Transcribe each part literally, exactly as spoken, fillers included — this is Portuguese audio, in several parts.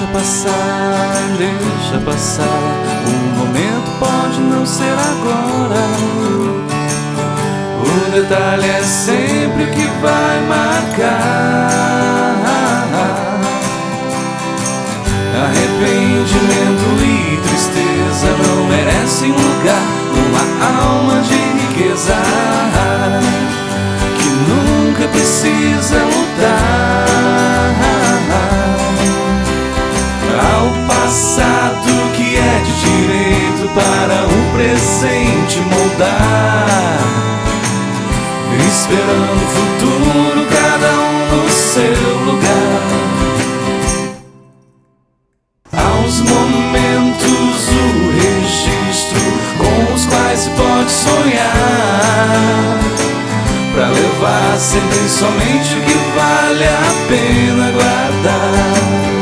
passar, deixa passar. O momento pode não ser agora. O detalhe é sempre o que vai marcar. Arrependimento e tristeza não merecem lugar numa alma de riqueza que nunca precisa lutar. Ao passado que é de direito para o presente moldar, esperando o futuro, cada um no seu lugar. Aos momentos o registro com os quais se pode sonhar, pra levar sempre somente o que vale a pena guardar.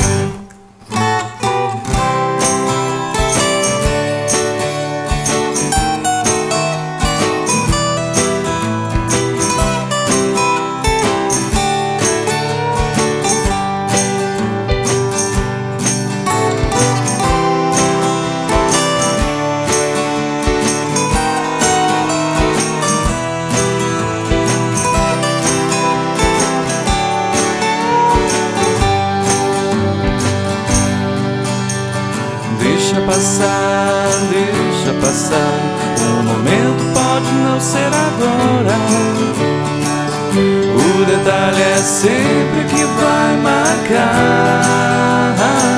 Deixa passar, deixa passar. O momento pode não ser agora. O detalhe é sempre o que vai marcar.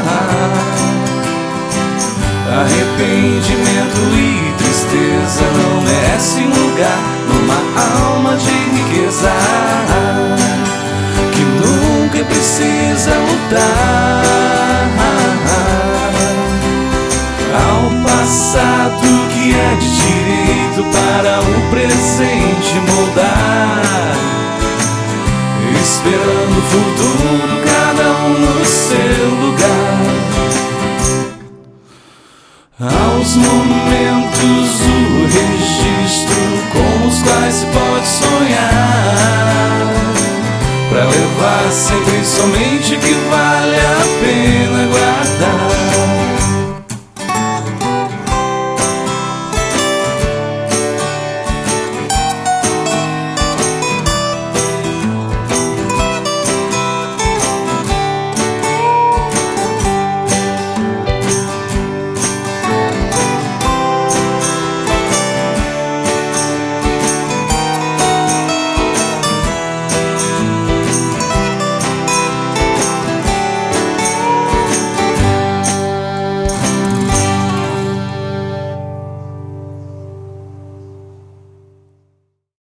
Arrependimento e tristeza não merecem lugar numa alma de riqueza que nunca precisa lutar.